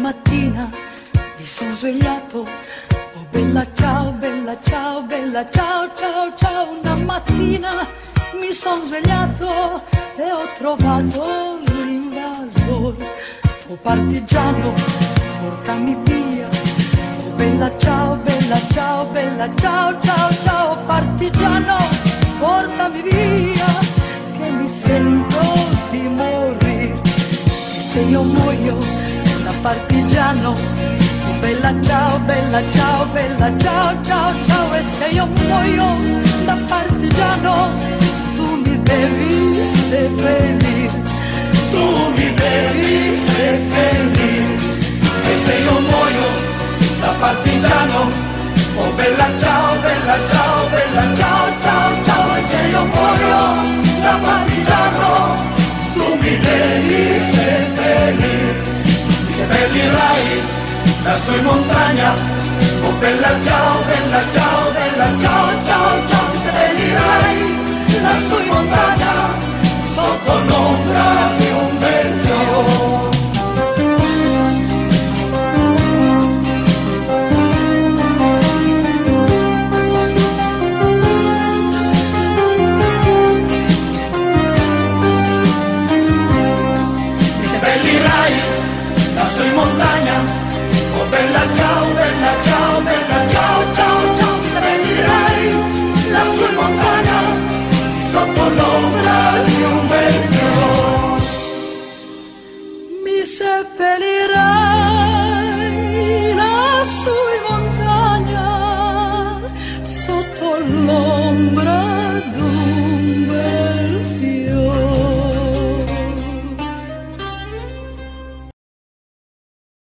mattina mi sono svegliato, oh bella ciao, bella ciao, bella ciao, ciao, ciao. Una mattina mi sono svegliato e ho trovato l'invasore. Oh partigiano, portami via, oh bella ciao, bella ciao, bella ciao, ciao, ciao. Partigiano, portami via, che mi sento di morire. E se io muoio da partigiano, oh bella ciao, bella ciao, bella ciao, ciao, ciao. E se io muoio da partigiano, tu mi devi seppellire, tu mi devi seppellire. E se io muoio da partigiano, oh bella ciao, bella ciao, bella ciao, ciao, ciao. E se io muoio da partigiano, tu mi devi seppellire. Mi seppellirai lassù in montagna, oh bella ciao, bella ciao, bella ciao, ciao, ciao. Mi seppellirai lassù in montagna, sotto l'ombra di un bel fiore. Mi seppellirai lassù in montagna, oh bella ciao, bella